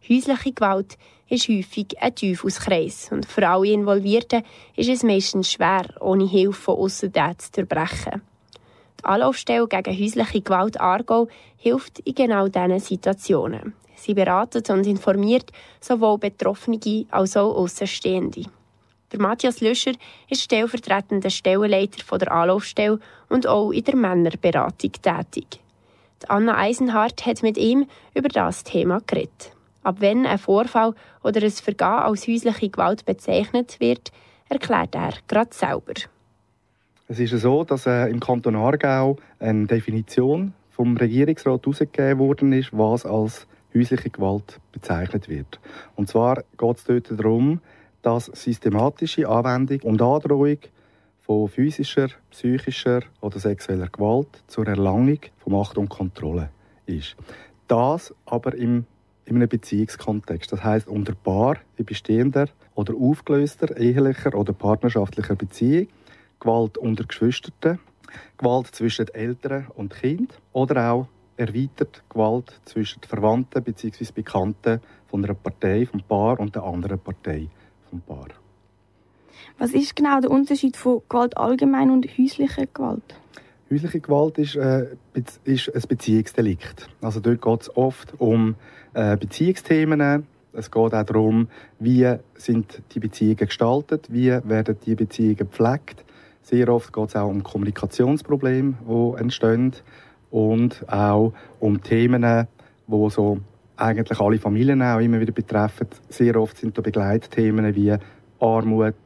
Häusliche Gewalt ist häufig ein Teufelskreis und für alle Involvierten ist es meistens schwer, ohne Hilfe von aussen zu durchbrechen. Die Anlaufstelle gegen häusliche Gewalt Aargau hilft in genau diesen Situationen. Sie beratet und informiert sowohl Betroffene als auch Aussenstehende. Der Matthias Lüscher ist stellvertretender Stellenleiter der Anlaufstelle und auch in der Männerberatung tätig. Die Anna Eisenhardt hat mit ihm über das Thema geredet. Ab wenn ein Vorfall oder ein Vergehen als häusliche Gewalt bezeichnet wird, erklärt er gerade selber. Es ist so, dass im Kanton Aargau eine Definition vom Regierungsrat herausgegeben worden ist, was als häusliche Gewalt bezeichnet wird. Und zwar geht es dort darum, dass systematische Anwendung und Androhung von physischer, psychischer oder sexueller Gewalt zur Erlangung von Macht und Kontrolle ist. Das aber in einem Beziehungskontext. Das heisst, unter Paar in bestehender oder aufgelöster, ehelicher oder partnerschaftlicher Beziehung, Gewalt unter Geschwistern, Gewalt zwischen Eltern und Kind oder auch erweitert Gewalt zwischen Verwandten bzw. Bekannten von einer Partei, vom Paar und der anderen Partei vom Paar. Was ist genau der Unterschied von Gewalt allgemein und häuslicher Gewalt? Häusliche Gewalt ist ein Beziehungsdelikt. Also dort geht es oft um Beziehungsthemen. Es geht auch darum, wie sind die Beziehungen gestaltet, wie werden die Beziehungen gepflegt. Sehr oft geht es auch um Kommunikationsprobleme, die entstehen. Und auch um Themen, die so eigentlich alle Familien auch immer wieder betreffen. Sehr oft sind da Begleitthemen wie Armut,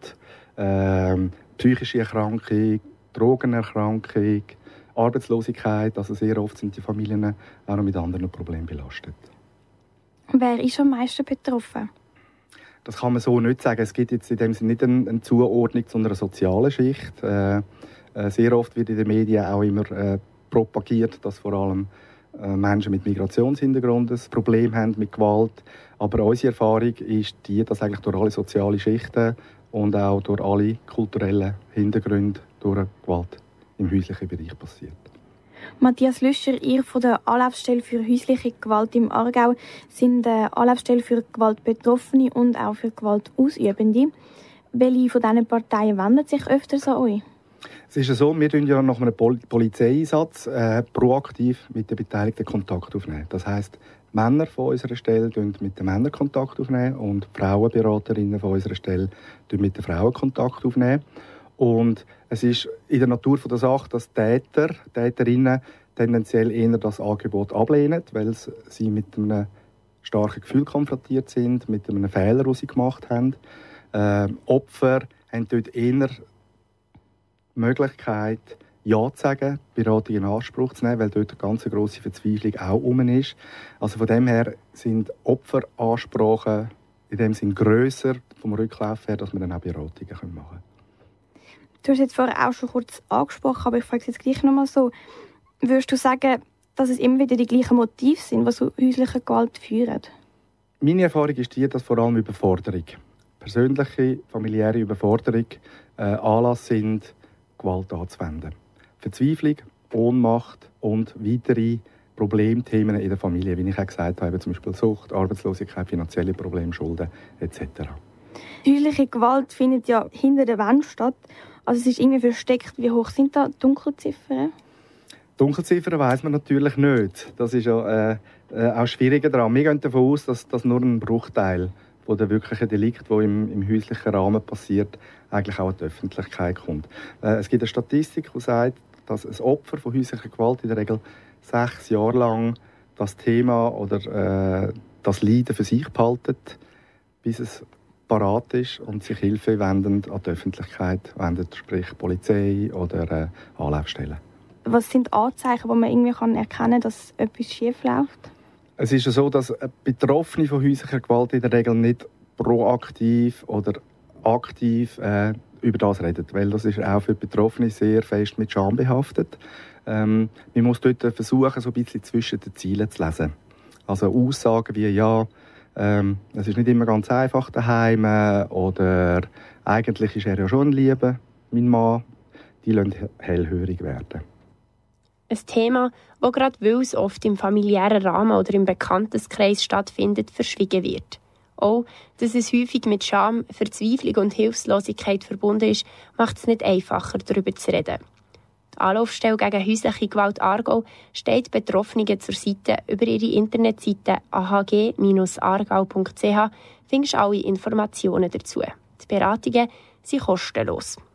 psychische Erkrankung, Drogenerkrankung, Arbeitslosigkeit. Also sehr oft sind die Familien auch noch mit anderen Problemen belastet. Wer ist am meisten betroffen? Das kann man so nicht sagen. Es gibt jetzt in dem Sinne nicht eine Zuordnung zu einer sozialen Schicht. Sehr oft wird in den Medien auch immer propagiert, dass vor allem Menschen mit Migrationshintergrund ein Problem haben mit Gewalt. Aber unsere Erfahrung ist die, dass eigentlich durch alle sozialen Schichten und auch durch alle kulturellen Hintergründe durch Gewalt im häuslichen Bereich passiert. Matthias Lüscher, ihr von der Anlaufstelle für häusliche Gewalt im Aargau sind eine Anlaufstelle für Gewaltbetroffene und auch für Gewaltausübende. Welche von diesen Parteien wendet sich öfters an euch? Es ist so, wir ja nach einem Polizeieinsatz proaktiv mit den Beteiligten Kontakt aufnehmen. Das heisst, Männer von unserer Stelle mit den Männern Kontakt aufnehmen und Frauenberaterinnen von unserer Stelle mit den Frauen Kontakt aufnehmen. Und es ist in der Natur der Sache, dass Täterinnen tendenziell eher das Angebot ablehnen, weil sie mit einem starken Gefühl konfrontiert sind, mit einem Fehler, den sie gemacht haben. Opfer haben dort eher die Möglichkeit, Ja zu sagen, Beratung in Anspruch zu nehmen, weil dort eine ganz grosse Verzweiflung auch rum ist. Also von dem her sind Opferansprachen in dem Sinn grösser vom Rücklauf her, dass wir dann auch Beratungen machen können. Du hast jetzt vorher auch schon kurz angesprochen, aber ich frage es jetzt gleich nochmal so. Würdest du sagen, dass es immer wieder die gleichen Motive sind, die zu häuslicher Gewalt führen? Meine Erfahrung ist die, dass vor allem Überforderung, persönliche, familiäre Überforderung Anlass sind, Gewalt anzuwenden. Verzweiflung, Ohnmacht und weitere Problemthemen in der Familie, wie ich auch gesagt habe, zum Beispiel Sucht, Arbeitslosigkeit, finanzielle Probleme, Schulden etc. Häusliche Gewalt findet ja hinter der Wand statt. Also es ist irgendwie versteckt. Wie hoch sind da die Dunkelziffern? Dunkelziffern weiss man natürlich nicht. Das ist ja auch schwieriger daran. Wir gehen davon aus, dass nur ein Bruchteil von der wirklichen Delikte, die im häuslichen Rahmen passiert, eigentlich auch an die Öffentlichkeit kommt. Es gibt eine Statistik, die sagt, dass ein Opfer von häuslicher Gewalt in der Regel 6 Jahre lang das Thema oder das Leiden für sich behaltet, bis es parat ist und sich Hilfe wendend an die Öffentlichkeit wendet, sprich Polizei oder Anlaufstellen. Was sind Anzeichen, wo man irgendwie erkennen kann, dass etwas schief läuft? Es ist so, dass Betroffene von häuslicher Gewalt in der Regel nicht proaktiv oder aktiv über das reden, weil das ist auch für Betroffene sehr fest mit Scham behaftet. Man muss dort versuchen, so ein bisschen zwischen den Zielen zu lesen. Also Aussagen wie, ja, es ist nicht immer ganz einfach daheim oder eigentlich ist er ja schon ein Lieber, mein Mann, die lassen hellhörig werden. Ein Thema, das gerade weil es oft im familiären Rahmen oder im Bekanntenkreis stattfindet, verschwiegen wird. Auch, dass es häufig mit Scham, Verzweiflung und Hilflosigkeit verbunden ist, macht es nicht einfacher, darüber zu reden. Die Anlaufstelle gegen häusliche Gewalt Aargau steht Betroffenen zur Seite. Über ihre Internetseite ahg-aargau.ch findest du alle Informationen dazu. Die Beratungen sind kostenlos.